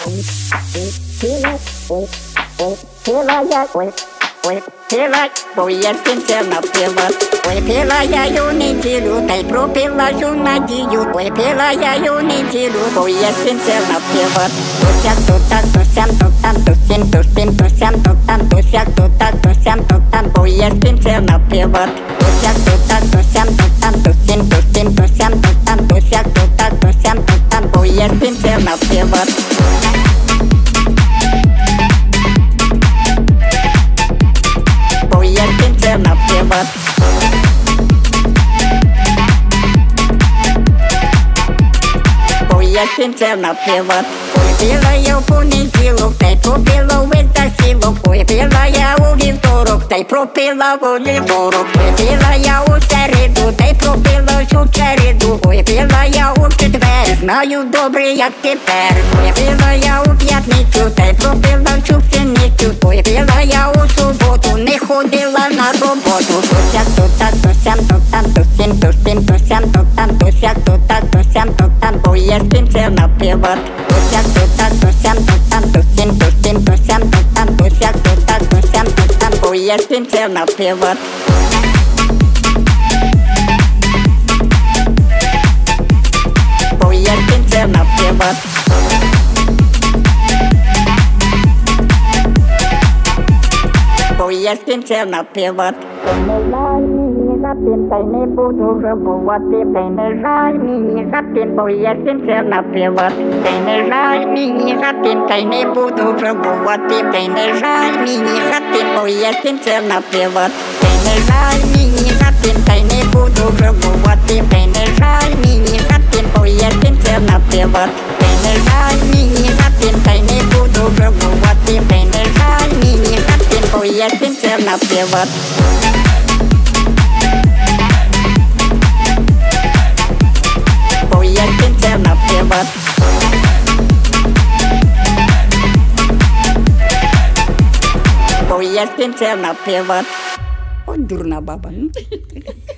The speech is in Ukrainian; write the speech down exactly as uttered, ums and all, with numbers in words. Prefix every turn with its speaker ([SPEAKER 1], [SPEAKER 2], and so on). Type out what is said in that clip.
[SPEAKER 1] Ой, пила, бо я кінця напила. Ой, пила я ю неділю, та й пропила ю надію. Ой, пила я ю неділю, бо я кінця напила. То сяк, то так, то сям, то там, то сім, то сім, то сям, то там, то сяк, то так, то сям, то там, бо я кінця напила. То сяк, то так, то сям, то там, то сім, то сім, то сям, то там, то сяк, то так, то сям, то там, бо я кінця напила. Я кінця напила. Бо я кінця напила. Ой, пила я в понеділок, та й пропила в витахілок. Ой, пила я у вівторок, та й пропила в вівторок. Ой, пила я у середу, та й пропила всю череду. Ой, пила я у четвер, знаю добре, як тепер. Ой, пила я у п'ятницю, та й пропила всю пшеницю. Ой, пила я у суботу, не ходила на роботу. То сяк, то так, то сям, то там, то сім, то сім, то сям, то там, то сяк, то так, то сям, то там, бо я кінця напила. То сяк, то так, то сям, то там, то сім, то сім, то сям, то там, то сяк, то так, то сям, то там, бо я кінця напила. Бо я кінця напила. Бо я кінця напила. Не жаль мені за тим, та й не буду жабувати. Та й не жаль мені за тим, бо я кінця напила. Та й не жаль мені за тим, та й не буду жабувати. Та й не жаль мені за тим, бо я кінця напила. Та й не жаль мені за тим, та й не буду жабувати. Та й не жаль мені за тим, бо я кінця напила. Та й не жаль мені за тим, та й не буду жабувати. Та й не жаль мені за тим, бо я кінця напила. Бо я кінця напила. Бо я кінця напила. От дурна баба.